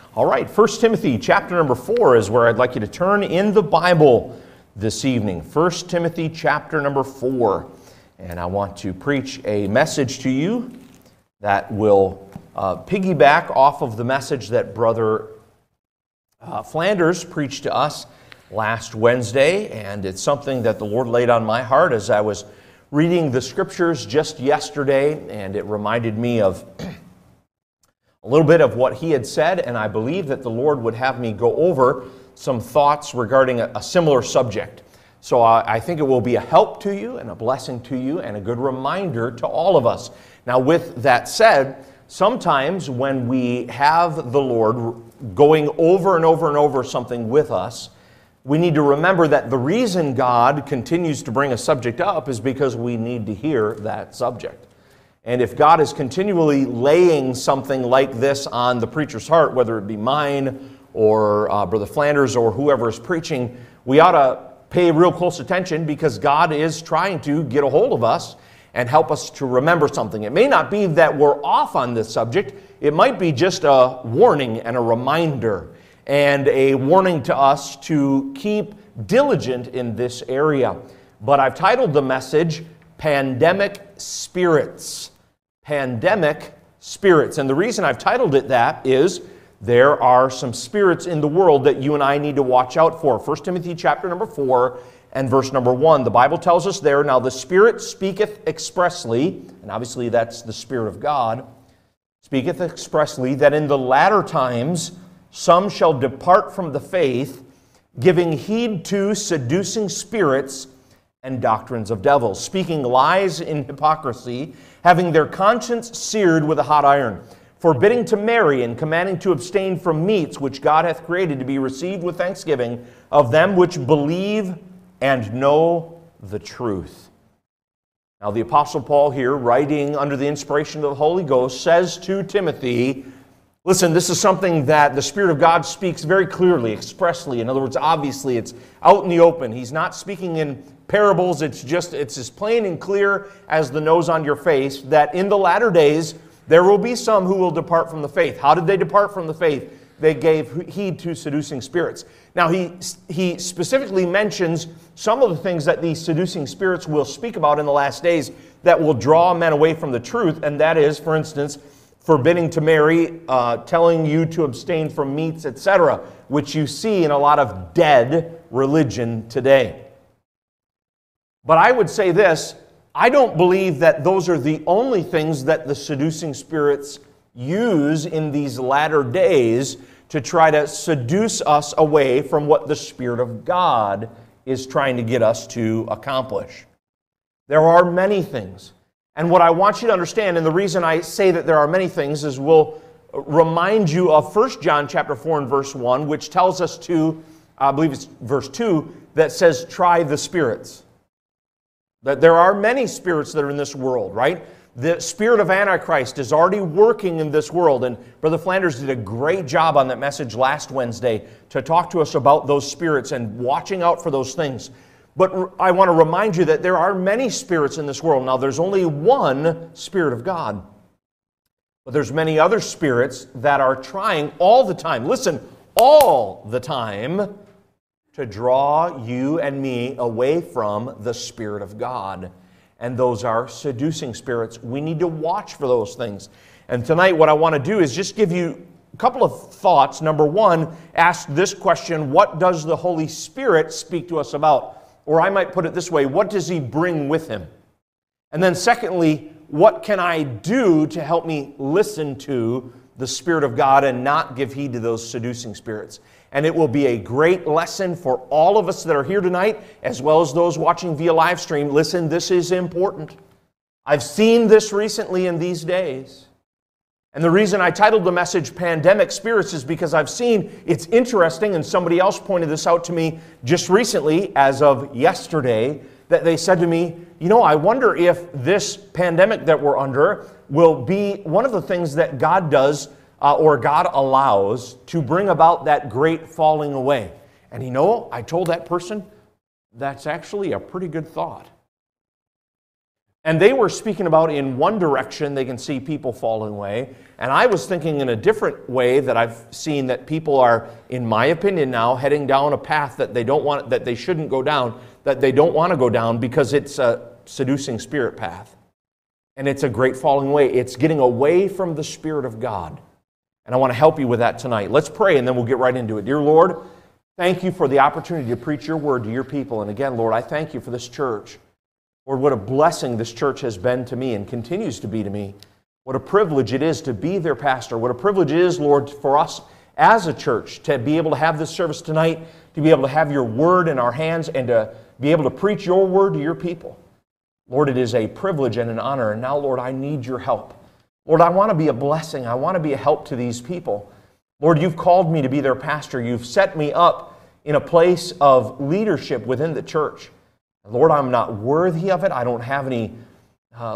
All right, 1 Timothy chapter number 4 is where I'd like you to turn in the Bible this evening. 1 Timothy chapter number 4. And I want to preach a message to you that will piggyback off of the message that Brother Flanders preached to us last Wednesday. And it's something that the Lord laid on my heart as I was reading the scriptures just yesterday. And it reminded me of a little bit of what he had said, and I believe that the Lord would have me go over some thoughts regarding a similar subject. So I think it will be a help to you and a blessing to you and a good reminder to all of us. Now, with that said, sometimes when we have the Lord going over and over and over something with us, we need to remember that the reason God continues to bring a subject up is because we need to hear that subject. And if God is continually laying something like this on the preacher's heart, whether it be mine or Brother Flanders or whoever is preaching, we ought to pay real close attention because God is trying to get a hold of us and help us to remember something. It may not be that we're off on this subject. It might be just a warning and a reminder and a warning to us to keep diligent in this area. But I've titled the message, Pandemic Spirits. Pandemic spirits. And the reason I've titled it that is there are some spirits in the world that you and I need to watch out for. 1 Timothy chapter number 4 and verse number 1. The Bible tells us there, now the Spirit speaketh expressly, and obviously that's the Spirit of God, speaketh expressly that in the latter times some shall depart from the faith, giving heed to seducing spirits and doctrines of devils, speaking lies in hypocrisy, having their conscience seared with a hot iron, forbidding to marry and commanding to abstain from meats which God hath created to be received with thanksgiving of them which believe and know the truth. Now the Apostle Paul here, writing under the inspiration of the Holy Ghost, says to Timothy, listen, this is something that the Spirit of God speaks very clearly, expressly. In other words, obviously, it's out in the open. He's not speaking in parables. It's as plain and clear as the nose on your face that in the latter days, there will be some who will depart from the faith. How did they depart from the faith? They gave heed to seducing spirits. Now, he specifically mentions some of the things that these seducing spirits will speak about in the last days that will draw men away from the truth, and that is, for instance, forbidding to marry, telling you to abstain from meats, etc., which you see in a lot of dead religion today. But I would say this, I don't believe that those are the only things that the seducing spirits use in these latter days to try to seduce us away from what the Spirit of God is trying to get us to accomplish. There are many things. And what I want you to understand, and the reason I say that there are many things, is we'll remind you of 1 John chapter 4 and verse 1, which tells us to, I believe it's verse 2, that says, try the spirits. That there are many spirits that are in this world, right? The spirit of Antichrist is already working in this world, and Brother Flanders did a great job on that message last Wednesday to talk to us about those spirits and watching out for those things. But I want to remind you that there are many spirits in this world. Now, there's only one Spirit of God, but there's many other spirits that are trying all the time, listen, all the time, to draw you and me away from the Spirit of God. And those are seducing spirits. We need to watch for those things. And tonight what I want to do is just give you a couple of thoughts. Number one, ask this question, what does the Holy Spirit speak to us about? Or I might put it this way, what does He bring with Him? And then secondly, what can I do to help me listen to the Spirit of God and not give heed to those seducing spirits? And it will be a great lesson for all of us that are here tonight, as well as those watching via live stream. Listen, this is important. I've seen this recently in these days. And the reason I titled the message Pandemic Spirits is because I've seen, it's interesting, and somebody else pointed this out to me just recently, as of yesterday, that they said to me, you know, I wonder if this pandemic that we're under will be one of the things that God does or God allows to bring about that great falling away. And you know, I told that person, that's actually a pretty good thought. And they were speaking about in one direction they can see people falling away, and I was thinking in a different way that I've seen that people are, in my opinion now, heading down a path that they don't want, that they shouldn't go down, that they don't want to go down because it's a seducing spirit path. And it's a great falling away. It's getting away from the Spirit of God. And I want to help you with that tonight. Let's pray and then we'll get right into it. Dear Lord, thank you for the opportunity to preach your word to your people. And again, Lord, I thank you for this church. Lord, what a blessing this church has been to me and continues to be to me. What a privilege it is to be their pastor. What a privilege it is, Lord, for us as a church to be able to have this service tonight, to be able to have your word in our hands and to be able to preach your word to your people. Lord, it is a privilege and an honor. And now, Lord, I need your help. Lord, I want to be a blessing. I want to be a help to these people. Lord, you've called me to be their pastor. You've set me up in a place of leadership within the church. Lord, I'm not worthy of it. I don't have any, I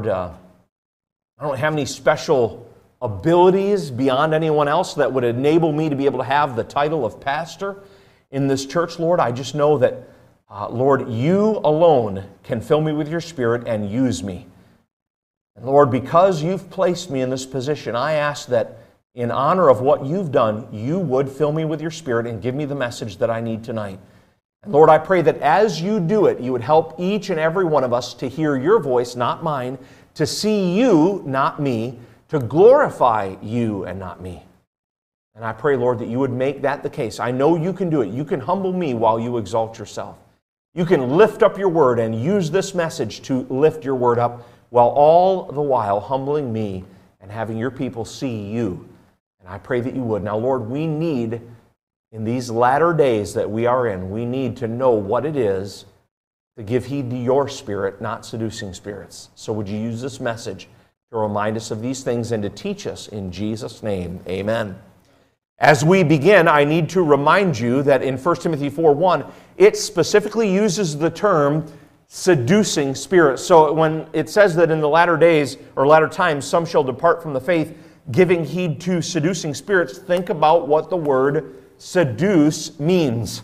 don't have any special abilities beyond anyone else that would enable me to be able to have the title of pastor in this church, Lord. I just know that, Lord, you alone can fill me with your Spirit and use me. And Lord, because you've placed me in this position, I ask that in honor of what you've done, you would fill me with your Spirit and give me the message that I need tonight. And Lord, I pray that as you do it, you would help each and every one of us to hear your voice, not mine, to see you, not me, to glorify you and not me. And I pray, Lord, that you would make that the case. I know you can do it. You can humble me while you exalt yourself. You can lift up your word and use this message to lift your word up while all the while humbling me and having your people see you. And I pray that you would. Now, Lord, we need, in these latter days that we are in, we need to know what it is to give heed to your Spirit, not seducing spirits. So would you use this message to remind us of these things and to teach us in Jesus' name. Amen. As we begin, I need to remind you that in 1 Timothy 4:1, it specifically uses the term seducing spirits. So when it says that in the latter days or latter times some shall depart from the faith, giving heed to seducing spirits, think about what the word seduce means.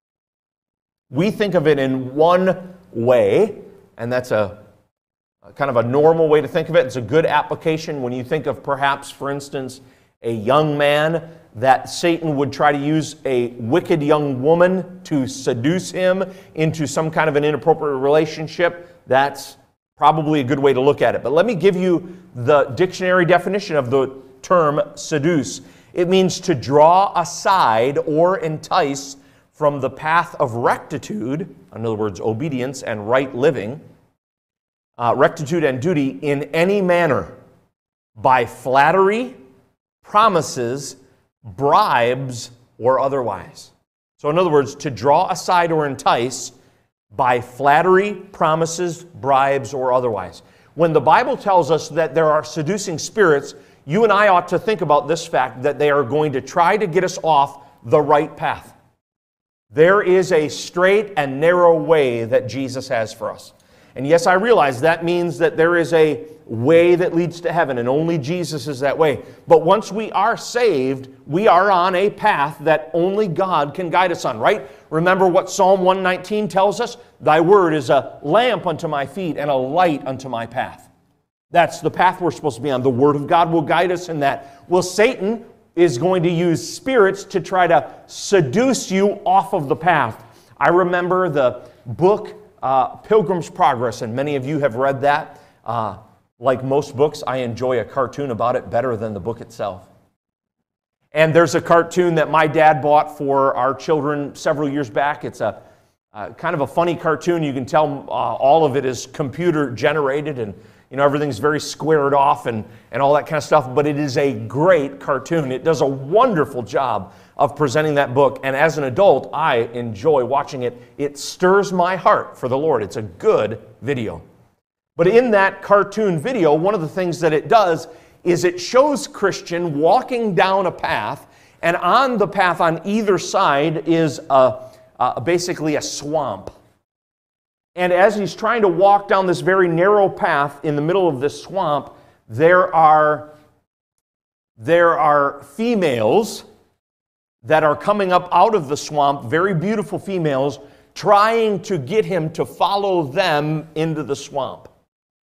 We think of it in one way, and that's a kind of a normal way to think of it. It's a good application when you think of perhaps, for instance, a young man that Satan would try to use a wicked young woman to seduce him into some kind of an inappropriate relationship. That's probably a good way to look at it. But let me give you the dictionary definition of the term seduce. It means to draw aside or entice from the path of rectitude, in other words, obedience and right living, rectitude and duty in any manner, by flattery, promises, bribes, or otherwise. So in other words, to draw aside or entice by flattery, promises, bribes, or otherwise. When the Bible tells us that there are seducing spirits, you and I ought to think about this fact that they are going to try to get us off the right path. There is a straight and narrow way that Jesus has for us. And yes, I realize that means that there is a way that leads to heaven, and only Jesus is that way. But once we are saved, we are on a path that only God can guide us on, right? Remember what Psalm 119 tells us? Thy word is a lamp unto my feet and a light unto my path. That's the path we're supposed to be on. The Word of God will guide us in that. Well, Satan is going to use spirits to try to seduce you off of the path. I remember the book Pilgrim's Progress, and many of you have read that. Like most books, I enjoy a cartoon about it better than the book itself. And there's a cartoon that my dad bought for our children several years back. It's a kind of a funny cartoon. You can tell all of it is computer generated, and everything's very squared off and all that kind of stuff, but it is a great cartoon. It does a wonderful job of presenting that book, and as an adult, I enjoy watching it. It stirs my heart for the Lord. It's a good video. But in that cartoon video, one of the things that it does is it shows Christian walking down a path, and on the path on either side is basically a swamp. And as he's trying to walk down this very narrow path in the middle of this swamp, there are females that are coming up out of the swamp, very beautiful females, trying to get him to follow them into the swamp.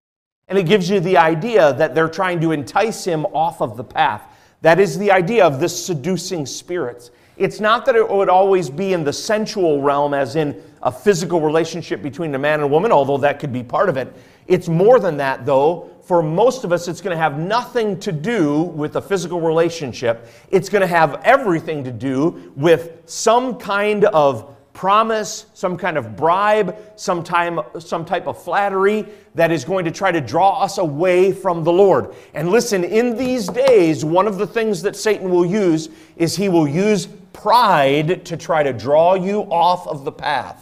And it gives you the idea that they're trying to entice him off of the path. That is the idea of the seducing spirits. It's not that it would always be in the sensual realm, as in a physical relationship between a man and a woman, although that could be part of it. It's more than that, though. For most of us, it's going to have nothing to do with a physical relationship. It's going to have everything to do with some kind of promise, some kind of bribe, some type of flattery that is going to try to draw us away from the Lord. And listen, in these days, one of the things that Satan will use is he will use pride to try to draw you off of the path.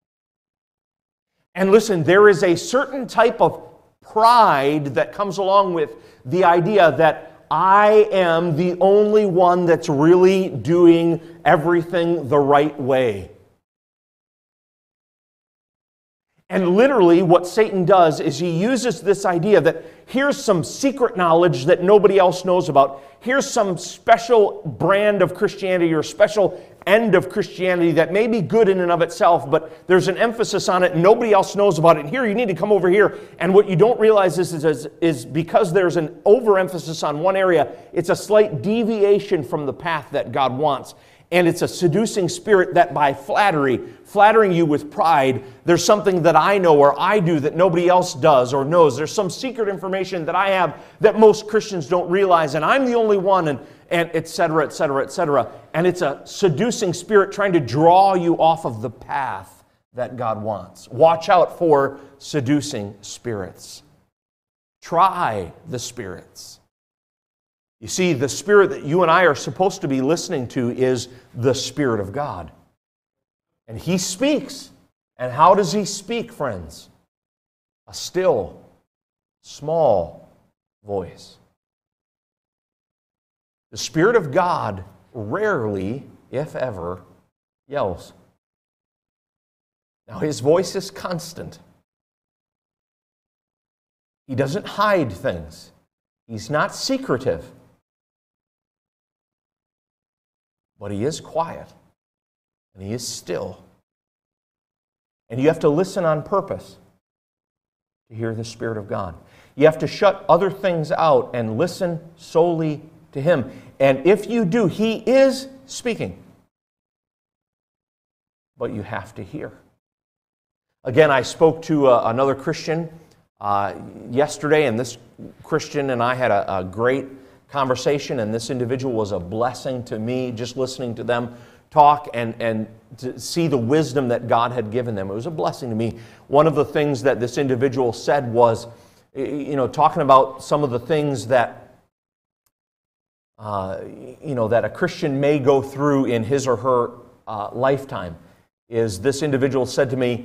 And listen, there is a certain type of pride that comes along with the idea that I am the only one that's really doing everything the right way. And literally what Satan does is he uses this idea that here's some secret knowledge that nobody else knows about. Here's some special brand of Christianity or special end of Christianity that may be good in and of itself, but there's an emphasis on it and nobody else knows about it. Here, you need to come over here. And what you don't realize is because there's an overemphasis on one area, it's a slight deviation from the path that God wants. And it's a seducing spirit that by flattering you with pride, there's something that I know or I do that nobody else does or knows. There's some secret information that I have that most Christians don't realize, and I'm the only one, and et cetera, et cetera, et cetera. And it's a seducing spirit trying to draw you off of the path that God wants. Watch out for seducing spirits. Try the spirits. You see, the Spirit that you and I are supposed to be listening to is the Spirit of God. And He speaks. And how does He speak, friends? A still, small voice. The Spirit of God rarely, if ever, yells. Now, His voice is constant. He doesn't hide things. He's not secretive. But He is quiet, and He is still. And you have to listen on purpose to hear the Spirit of God. You have to shut other things out and listen solely to Him. And if you do, He is speaking. But you have to hear. Again, I spoke to another Christian yesterday, and this Christian and I had a great conversation, and this individual was a blessing to me, just listening to them talk and to see the wisdom that God had given them. It was a blessing to me. One of the things that this individual said was, talking about some of the things that, that a Christian may go through in his or her lifetime, is this individual said to me,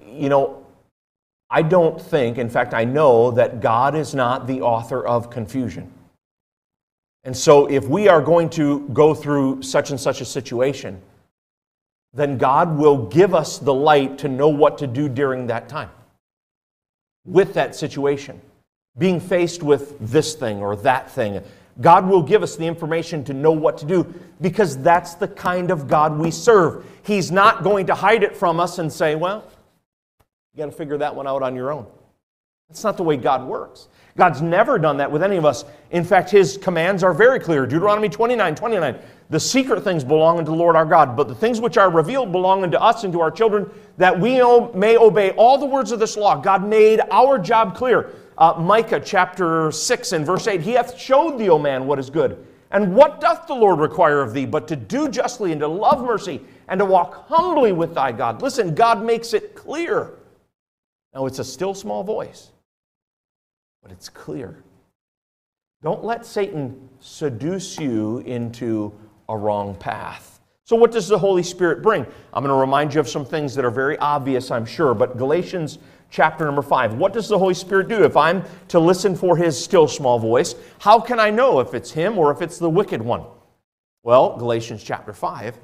I don't think, in fact, I know that God is not the author of confusion. And so if we are going to go through such and such a situation, then God will give us the light to know what to do during that time with that situation. Being faced with this thing or that thing, God will give us the information to know what to do, because that's the kind of God we serve. He's not going to hide it from us and say, well, you got to figure that one out on your own. That's not the way God works. God's never done that with any of us. In fact, His commands are very clear. Deuteronomy 29:29. The secret things belong unto the Lord our God, but the things which are revealed belong unto us and to our children, that we may obey all the words of this law. God made our job clear. Micah chapter 6 and verse 8, He hath showed thee, O man, what is good. And what doth the Lord require of thee, but to do justly and to love mercy and to walk humbly with thy God. Listen, God makes it clear. Now, it's a still small voice, but it's clear. Don't let Satan seduce you into a wrong path. So what does the Holy Spirit bring? I'm going to remind you of some things that are very obvious, I'm sure, but Galatians chapter number 5. What does the Holy Spirit do? If I'm to listen for His still small voice, how can I know if it's Him or if it's the wicked one? Well, Galatians chapter 5,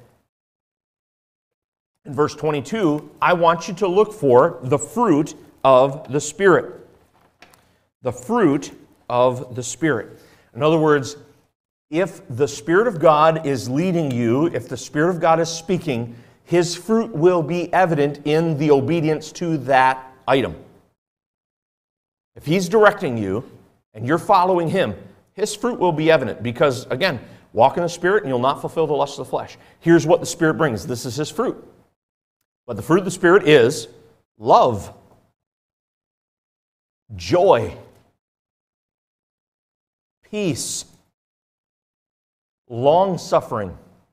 in verse 22, I want you to look for the fruit of the Spirit. The fruit of the Spirit. In other words, if the Spirit of God is leading you, if the Spirit of God is speaking, His fruit will be evident in the obedience to that item. If He's directing you and you're following Him, His fruit will be evident because, again, walk in the Spirit and you'll not fulfill the lust of the flesh. Here's what the Spirit brings. This is His fruit. But the fruit of the Spirit is love, joy, peace, long-suffering,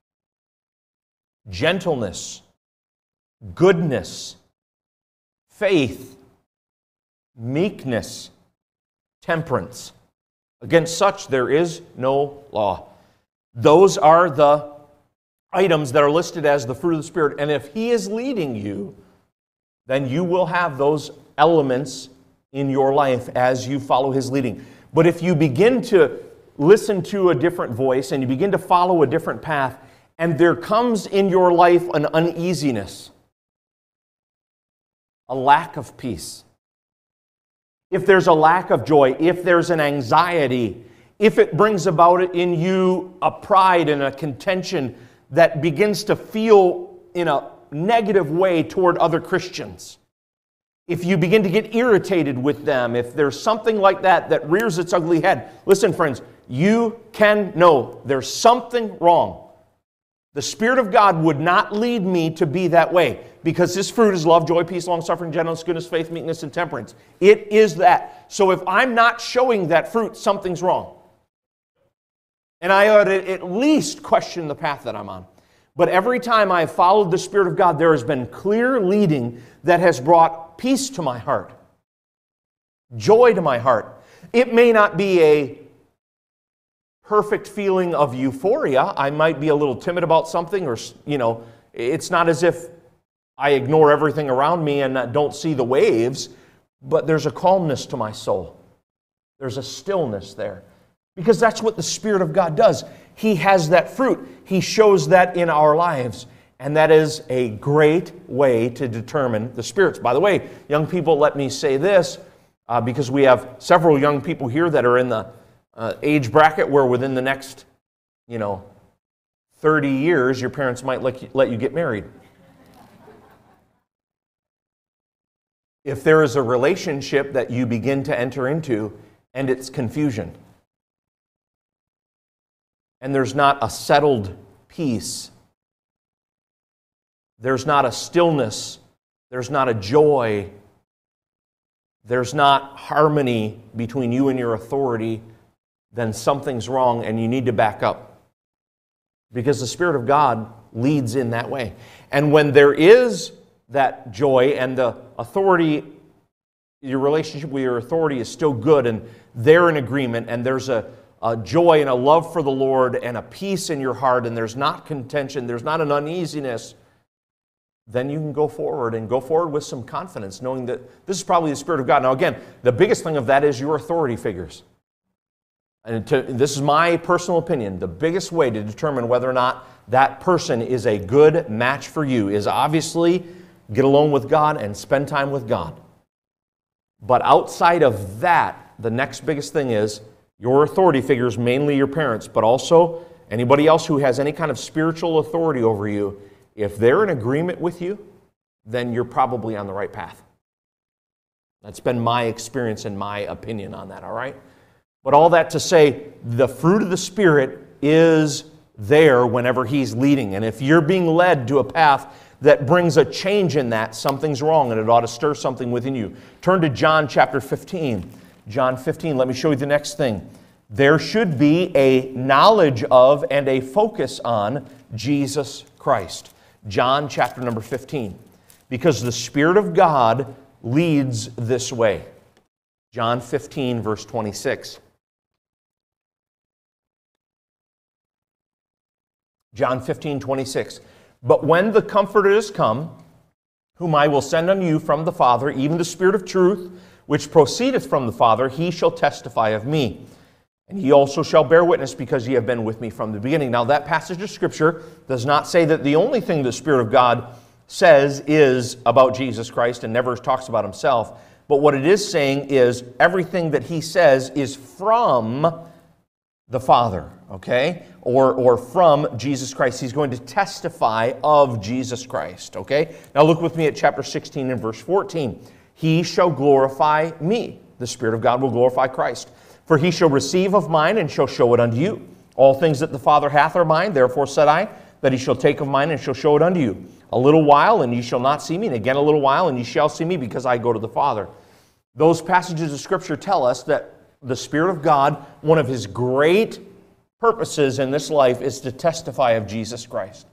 gentleness, goodness, faith, meekness, temperance. Against such there is no law. Those are the items that are listed as the fruit of the Spirit. And if He is leading you, then you will have those elements in your life as you follow His leading. But if you begin to listen to a different voice and you begin to follow a different path, and there comes in your life an uneasiness, a lack of peace, if there's a lack of joy, if there's an anxiety, if it brings about in you a pride and a contention that begins to feel in a negative way toward other Christians, if you begin to get irritated with them, if there's something like that that rears its ugly head, listen, friends, you can know there's something wrong. The Spirit of God would not lead me to be that way because His fruit is love, joy, peace, long-suffering, gentleness, goodness, faith, meekness, and temperance. It is that. So if I'm not showing that fruit, something's wrong. And I ought to at least question the path that I'm on. But every time I've followed the Spirit of God, there has been clear leading that has brought peace to my heart, joy to my heart. It may not be a perfect feeling of euphoria. I might be a little timid about something, or, it's not as if I ignore everything around me and don't see the waves, but there's a calmness to my soul. There's a stillness there. Because that's what the Spirit of God does. He has that fruit. He shows that in our lives. And that is a great way to determine the spirits. By the way, young people, let me say this, because we have several young people here that are in the age bracket where within the next, 30 years, your parents might let you get married. If there is a relationship that you begin to enter into and it's confusion, and there's not a settled peace, there's not a stillness, there's not a joy, there's not harmony between you and your authority, then something's wrong and you need to back up. Because the Spirit of God leads in that way. And when there is that joy and the authority, your relationship with your authority is still good and they're in agreement and there's a joy and a love for the Lord and a peace in your heart and there's not contention, there's not an uneasiness, then you can go forward with some confidence, knowing that this is probably the Spirit of God. Now again, the biggest thing of that is your authority figures. And this is my personal opinion. The biggest way to determine whether or not that person is a good match for you is obviously get alone with God and spend time with God. But outside of that, the next biggest thing is your authority figures, mainly your parents, but also anybody else who has any kind of spiritual authority over you. If they're in agreement with you, then you're probably on the right path. That's been my experience and my opinion on that, all right? But all that to say, the fruit of the Spirit is there whenever He's leading. And if you're being led to a path that brings a change in that, something's wrong and it ought to stir something within you. Turn to John chapter 15. John 15, let me show you the next thing. There should be a knowledge of and a focus on Jesus Christ. John chapter number 15. Because the Spirit of God leads this way. John 15, verse 26. John 15, 26. But when the Comforter is come, whom I will send unto you from the Father, even the Spirit of truth, which proceedeth from the Father, He shall testify of me. And He also shall bear witness, because ye have been with me from the beginning. Now that passage of Scripture does not say that the only thing the Spirit of God says is about Jesus Christ and never talks about Himself. But what it is saying is everything that He says is from the Father, okay? Or from Jesus Christ. He's going to testify of Jesus Christ, okay? Now look with me at chapter 16 and verse 14. He shall glorify me. The Spirit of God will glorify Christ. For he shall receive of mine and shall show it unto you. All things that the Father hath are mine, therefore said I, that he shall take of mine and shall show it unto you. A little while, and ye shall not see me, and again a little while, and ye shall see me, because I go to the Father. Those passages of Scripture tell us that the Spirit of God, one of his great purposes in this life is to testify of Jesus Christ.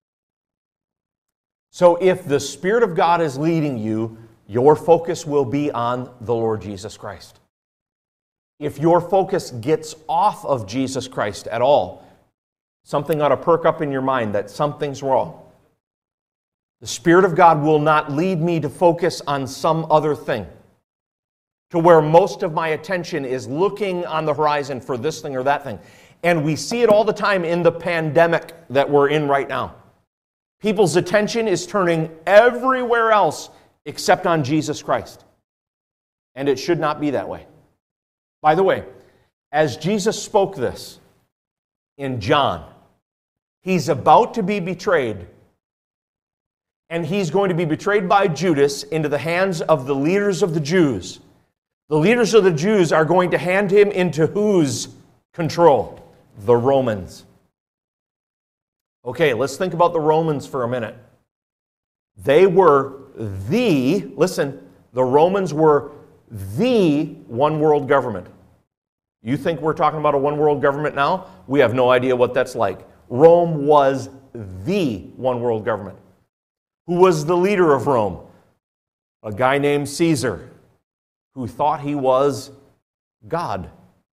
So if the Spirit of God is leading you, your focus will be on the Lord Jesus Christ. If your focus gets off of Jesus Christ at all, something ought to perk up in your mind that something's wrong. The Spirit of God will not lead me to focus on some other thing, to where most of my attention is looking on the horizon for this thing or that thing. And we see it all the time in the pandemic that we're in right now. People's attention is turning everywhere else except on Jesus Christ. And it should not be that way. By the way, as Jesus spoke this in John, he's about to be betrayed. And he's going to be betrayed by Judas into the hands of the leaders of the Jews. The leaders of the Jews are going to hand him into whose control? The Romans. Okay, let's think about the Romans for a minute. They were the Romans were the one world government. You think we're talking about a one world government now? We have no idea what that's like. Rome was the one world government. Who was the leader of Rome? A guy named Caesar, who thought he was God.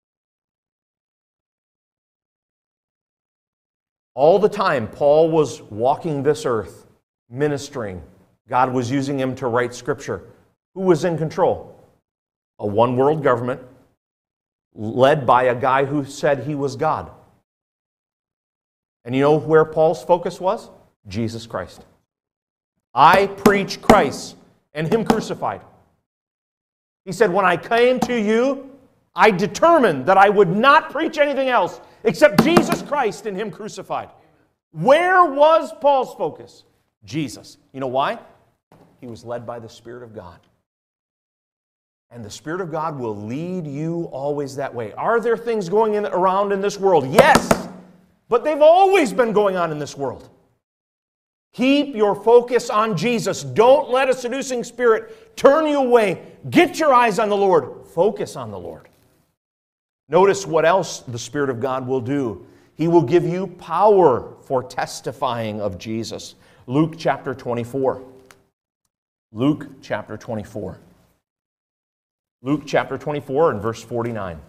All the time, Paul was walking this earth, ministering. God was using him to write Scripture. Who was in control? A one world government led by a guy who said he was God. And you know where Paul's focus was? Jesus Christ. I preach Christ and him crucified. He said, when I came to you, I determined that I would not preach anything else except Jesus Christ and him crucified. Where was Paul's focus? Jesus. You know why? He was led by the Spirit of God. And the Spirit of God will lead you always that way. Are there things going around in this world? Yes, but they've always been going on in this world. Keep your focus on Jesus. Don't let a seducing spirit turn you away. Get your eyes on the Lord. Focus on the Lord. Notice what else the Spirit of God will do. He will give you power for testifying of Jesus. Luke chapter 24. Luke chapter 24. Luke chapter 24 and verse 49.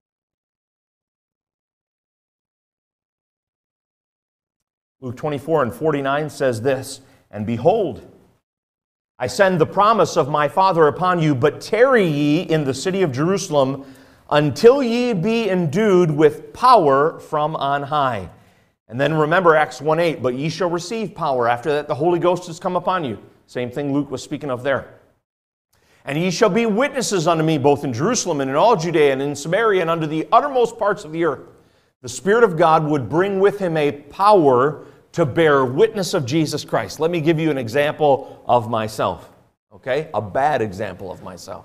Luke 24 and 49 says this, and behold, I send the promise of my Father upon you, but tarry ye in the city of Jerusalem until ye be endued with power from on high. And then remember Acts 1:8, but ye shall receive power. After that the Holy Ghost has come upon you. Same thing Luke was speaking of there. And ye shall be witnesses unto me, both in Jerusalem and in all Judea and in Samaria and unto the uttermost parts of the earth. The Spirit of God would bring with him a power to bear witness of Jesus Christ. Let me give you an example of myself, okay? A bad example of myself.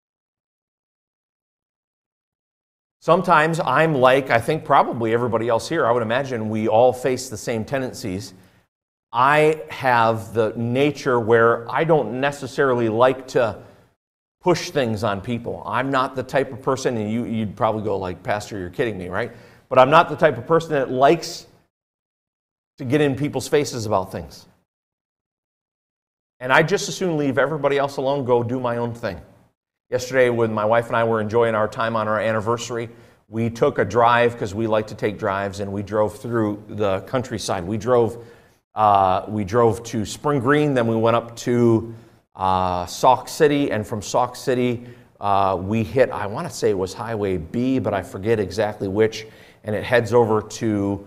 Sometimes I'm like, I think probably everybody else here, I would imagine we all face the same tendencies. I have the nature where I don't necessarily like to push things on people. I'm not the type of person, and you'd probably go like, Pastor, you're kidding me, right? But I'm not the type of person that likes to get in people's faces about things. And I just as soon leave everybody else alone, go do my own thing. Yesterday, when my wife and I were enjoying our time on our anniversary, we took a drive, because we like to take drives, and we drove through the countryside. We drove to Spring Green, then we went up to Sauk City, and from Sauk City, we hit, I want to say it was Highway B, but I forget exactly which, and it heads over to,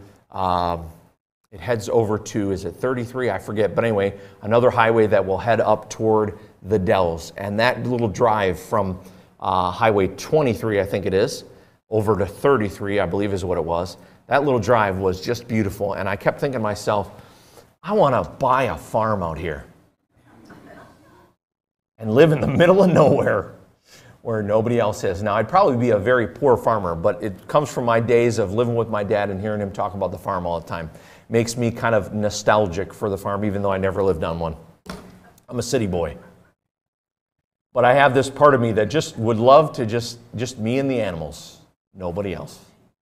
is it 33? I forget, but anyway, another highway that will head up toward the Dells. And that little drive from Highway 23, I think it is, over to 33, I believe is what it was. That little drive was just beautiful, and I kept thinking to myself, I want to buy a farm out here and live in the middle of nowhere where nobody else is. Now, I'd probably be a very poor farmer, but it comes from my days of living with my dad and hearing him talk about the farm all the time. Makes me kind of nostalgic for the farm, even though I never lived on one. I'm a city boy. But I have this part of me that just would love to just me and the animals, nobody else.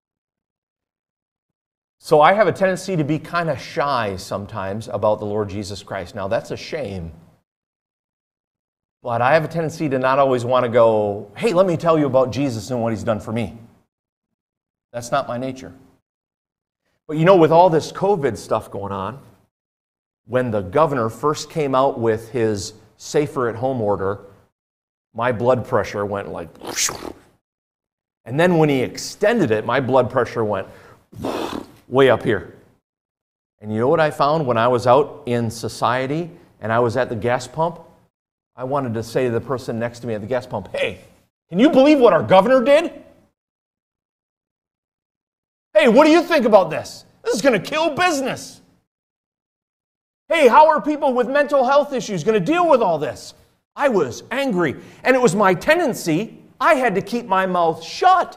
So I have a tendency to be kind of shy sometimes about the Lord Jesus Christ. Now, that's a shame. But I have a tendency to not always want to go, hey, let me tell you about Jesus and what He's done for me. That's not my nature. But you know, with all this COVID stuff going on, when the governor first came out with his safer at home order, my blood pressure went like, and then when he extended it, my blood pressure went way up here. And you know what I found when I was out in society and I was at the gas pump? I wanted to say to the person next to me at the gas pump, hey, can you believe what our governor did? Hey, what do you think about this? This is going to kill business. Hey, how are people with mental health issues going to deal with all this? I was angry, and it was my tendency. I had to keep my mouth shut.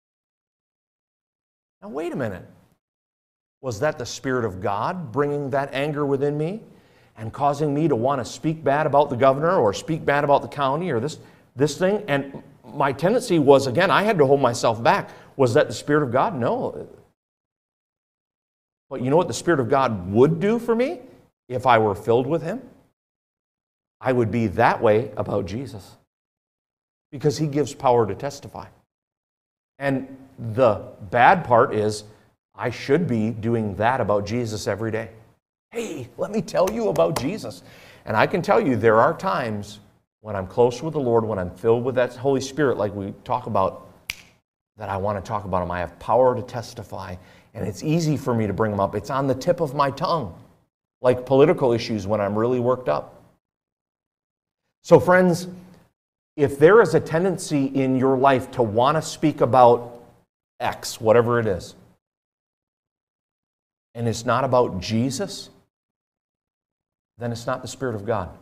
Now, wait a minute. Was that the Spirit of God bringing that anger within me and causing me to want to speak bad about the governor or speak bad about the county or this thing? And my tendency was, again, I had to hold myself back. Was that the Spirit of God? No. But you know what the Spirit of God would do for me if I were filled with Him? I would be that way about Jesus because He gives power to testify. And the bad part is I should be doing that about Jesus every day. Hey, let me tell you about Jesus. And I can tell you there are times when I'm close with the Lord, when I'm filled with that Holy Spirit like we talk about, that I want to talk about Him. I have power to testify, and it's easy for me to bring them up. It's on the tip of my tongue, like political issues when I'm really worked up. So friends, if there is a tendency in your life to want to speak about X, whatever it is, and it's not about Jesus, then it's not the Spirit of God.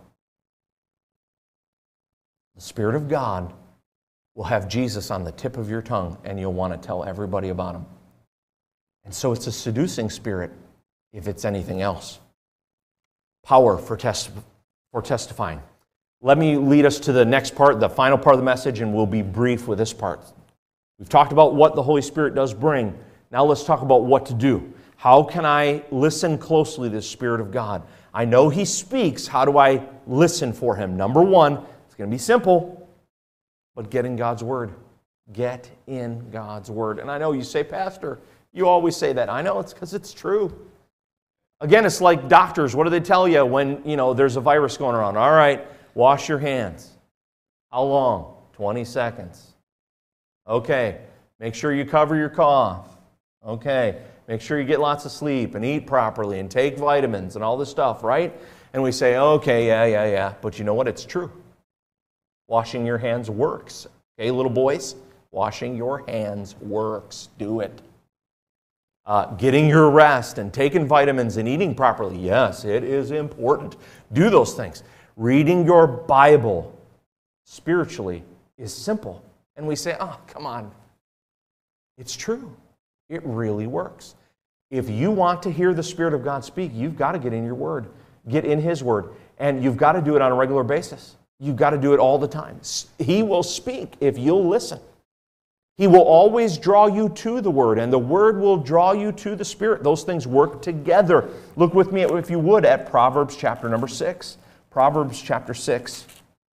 The Spirit of God will have Jesus on the tip of your tongue, and you'll want to tell everybody about Him. And so it's a seducing spirit if it's anything else. Power for testifying. Let me lead us to the next part, the final part of the message, and we'll be brief with this part. We've talked about what the Holy Spirit does bring. Now let's talk about what to do. How can I listen closely to the Spirit of God? I know He speaks. How do I listen for Him? Number one, it's going to be simple, but get in God's Word. Get in God's Word. And I know you say, Pastor, you always say that. I know, it's because it's true. Again, it's like doctors. What do they tell you when, there's a virus going around? All right, wash your hands. How long? 20 seconds. Okay, make sure you cover your cough. Okay, make sure you get lots of sleep and eat properly and take vitamins and all this stuff, right? And we say, okay, yeah. But you know what? It's true. Washing your hands works. Okay, little boys, washing your hands works. Do it. Getting your rest and taking vitamins and eating properly. Yes, it is important. Do those things. Reading your Bible spiritually is simple. And we say, oh, come on. It's true. It really works. If you want to hear the Spirit of God speak, you've got to get in your Word. Get in His Word. And you've got to do it on a regular basis. You've got to do it all the time. He will speak if you'll listen. He will always draw you to the Word, and the Word will draw you to the Spirit. Those things work together. Look with me, if you would, at Proverbs chapter number 6. Proverbs chapter 6.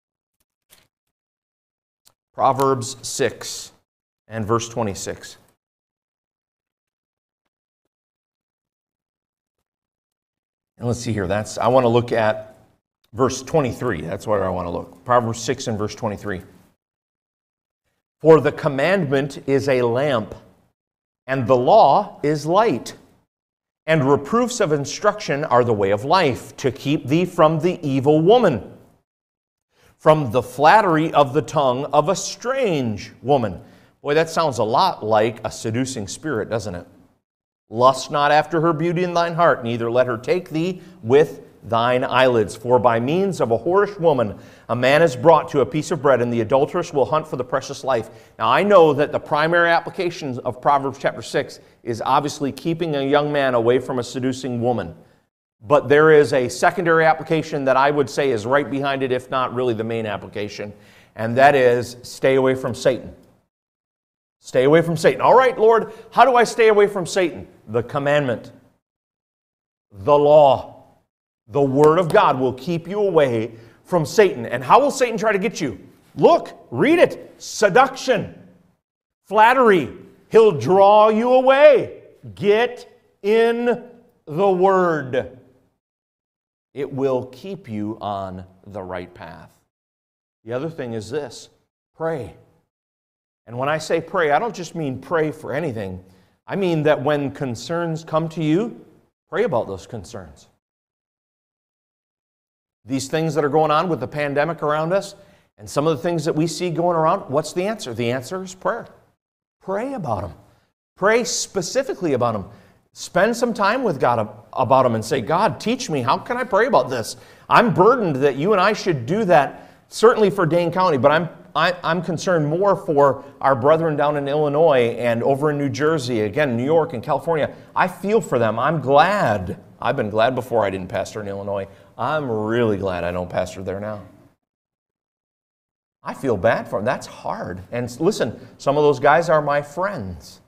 Proverbs 6 and verse 26. And let's see here. I want to look at verse 23. That's where I want to look. Proverbs 6 and verse 23. For the commandment is a lamp, and the law is light, and reproofs of instruction are the way of life, to keep thee from the evil woman, from the flattery of the tongue of a strange woman. Boy, that sounds a lot like a seducing spirit, doesn't it? Lust not after her beauty in thine heart, neither let her take thee with thine eyelids. For by means of a whorish woman, a man is brought to a piece of bread, and the adulteress will hunt for the precious life. Now I know that the primary application of Proverbs chapter 6 is obviously keeping a young man away from a seducing woman. But there is a secondary application that I would say is right behind it, if not really the main application, and that is stay away from Satan. Stay away from Satan. All right, Lord, how do I stay away from Satan? The commandment, the law, the Word of God will keep you away from Satan. And how will Satan try to get you? Look, read it. Seduction, flattery. He'll draw you away. Get in the Word. It will keep you on the right path. The other thing is this: pray. And when I say pray, I don't just mean pray for anything. I mean that when concerns come to you, pray about those concerns. These things that are going on with the pandemic around us, and some of the things that we see going around, what's the answer? The answer is prayer. Pray about them. Pray specifically about them. Spend some time with God about them and say, God, teach me. How can I pray about this? I'm burdened that you and I should do that, certainly for Dane County, but I'm concerned more for our brethren down in Illinois and over in New Jersey, again, New York and California. I feel for them. I'm glad. I've been glad before I didn't pastor in Illinois. I'm really glad I don't pastor there now. I feel bad for them. That's hard. And listen, some of those guys are my friends.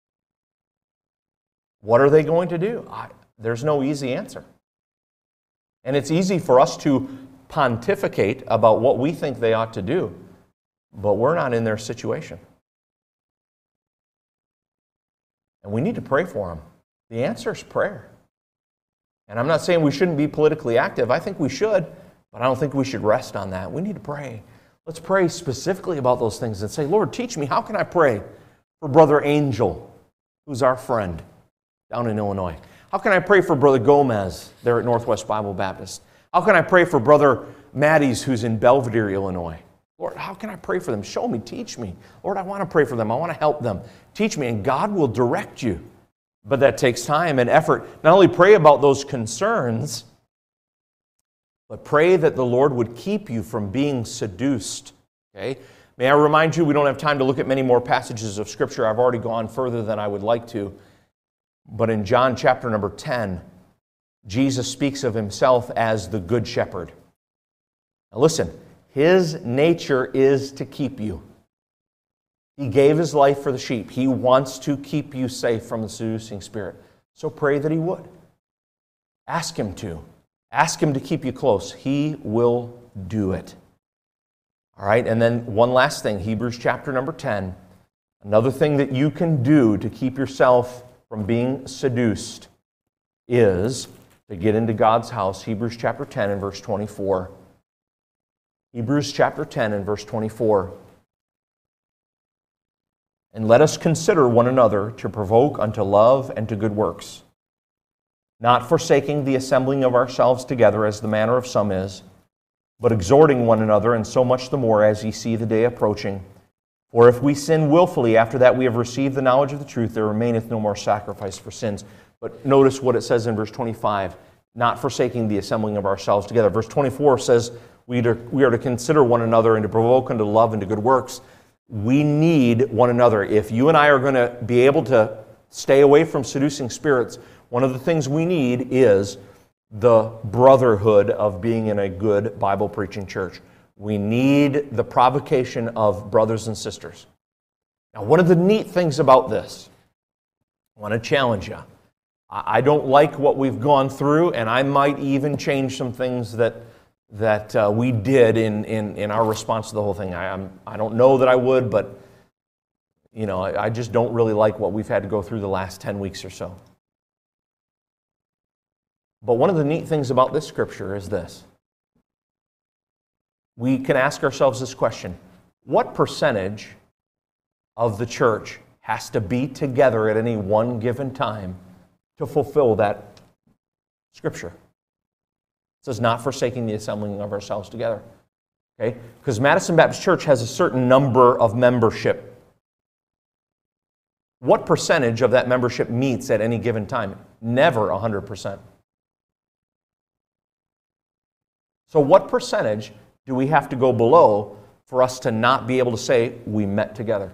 What are they going to do? There's no easy answer. And it's easy for us to pontificate about what we think they ought to do, but we're not in their situation. And we need to pray for them. The answer is prayer. And I'm not saying we shouldn't be politically active. I think we should, but I don't think we should rest on that. We need to pray. Let's pray specifically about those things and say, Lord, teach me. How can I pray for Brother Angel, who's our friend down in Illinois? How can I pray for Brother Gomez there at Northwest Bible Baptist? How can I pray for Brother Matties, who's in Belvedere, Illinois? Lord, how can I pray for them? Show me, teach me. Lord, I want to pray for them. I want to help them. Teach me, and God will direct you. But that takes time and effort. Not only pray about those concerns, but pray that the Lord would keep you from being seduced. Okay? May I remind you, we don't have time to look at many more passages of Scripture. I've already gone further than I would like to. But in John chapter number 10, Jesus speaks of himself as the Good Shepherd. Now listen, his nature is to keep you. He gave his life for the sheep. He wants to keep you safe from the seducing spirit. So pray that he would. Ask him to. Ask him to keep you close. He will do it. All right, and then one last thing, Hebrews chapter number 10. Another thing that you can do to keep yourself from being seduced is to get into God's house. Hebrews chapter 10 and verse 24. Hebrews chapter 10 and verse 24. And let us consider one another to provoke unto love and to good works, not forsaking the assembling of ourselves together as the manner of some is, but exhorting one another, and so much the more as ye see the day approaching. For if we sin willfully after that we have received the knowledge of the truth, there remaineth no more sacrifice for sins. But notice what it says in verse 25, not forsaking the assembling of ourselves together. Verse 24 says we are to consider one another and to provoke unto love and to good works. We need one another. If you and I are going to be able to stay away from seducing spirits, one of the things we need is the brotherhood of being in a good Bible preaching church. We need the provocation of brothers and sisters. Now, one of the neat things about this, I want to challenge you. I don't like what we've gone through, and I might even change some things that we did in our response to the whole thing. I don't know that I would, but I just don't really like what we've had to go through the last 10 weeks or so. But one of the neat things about this scripture is this. We can ask ourselves this question: what percentage of the church has to be together at any one given time to fulfill that scripture? It says, not forsaking the assembling of ourselves together. Okay? Because Madison Baptist Church has a certain number of membership. What percentage of that membership meets at any given time? Never 100%. So what percentage do we have to go below for us to not be able to say we met together?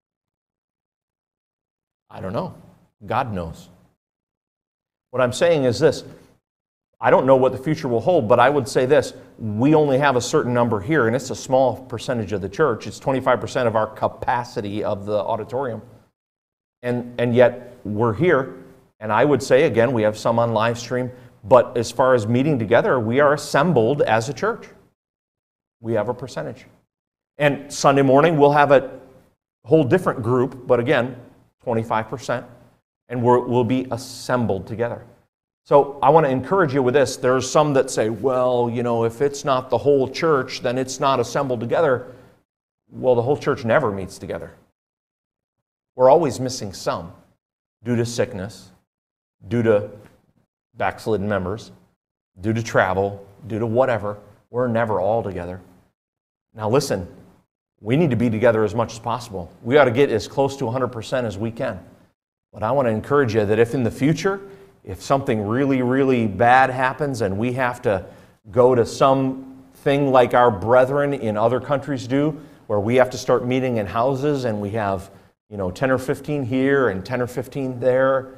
I don't know. God knows. What I'm saying is this. I don't know what the future will hold, but I would say this. We only have a certain number here, and it's a small percentage of the church. It's 25% of our capacity of the auditorium. And yet we're here, and I would say, again, we have some on live stream, but as far as meeting together, we are assembled as a church. We have a percentage. And Sunday morning, we'll have a whole different group, but again, 25%, and we'll be assembled together. So I want to encourage you with this. There's some that say, well, you know, if it's not the whole church, then it's not assembled together. Well, the whole church never meets together. We're always missing some due to sickness, due to backslidden members, due to travel, due to whatever. We're never all together. Now listen, we need to be together as much as possible. We ought to get as close to 100% as we can. But I want to encourage you that if in the future, if something really, really bad happens and we have to go to something like our brethren in other countries do, where we have to start meeting in houses and we have, 10 or 15 here and 10 or 15 there,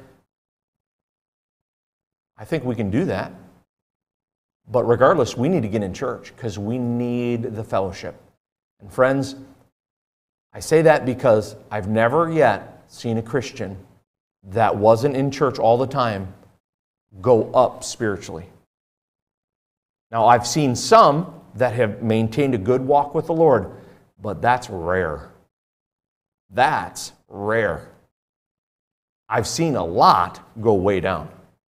I think we can do that. But regardless, we need to get in church because we need the fellowship. And friends, I say that because I've never yet seen a Christian that wasn't in church all the time go up spiritually. Now, I've seen some that have maintained a good walk with the Lord, but that's rare. That's rare. I've seen a lot go way down.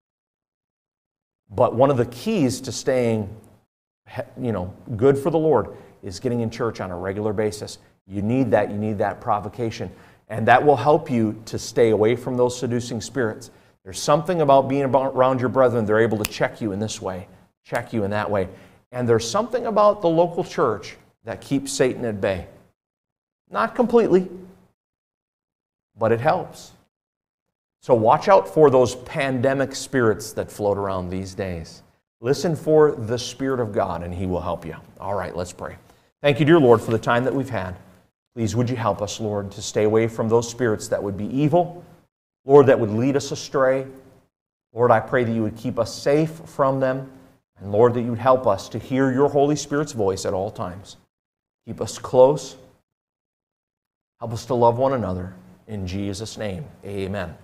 But one of the keys to staying, good for the Lord is getting in church on a regular basis. You need that provocation. And that will help you to stay away from those seducing spirits. There's something about being around your brethren. They're able to check you in this way, check you in that way. And there's something about the local church that keeps Satan at bay. Not completely, but it helps. So watch out for those pandemic spirits that float around these days. Listen for the Spirit of God, and He will help you. All right, let's pray. Thank you, dear Lord, for the time that we've had. Please, would you help us, Lord, to stay away from those spirits that would be evil, Lord, that would lead us astray. Lord, I pray that you would keep us safe from them, and Lord, that you would help us to hear your Holy Spirit's voice at all times. Keep us close. Help us to love one another. In Jesus' name, amen.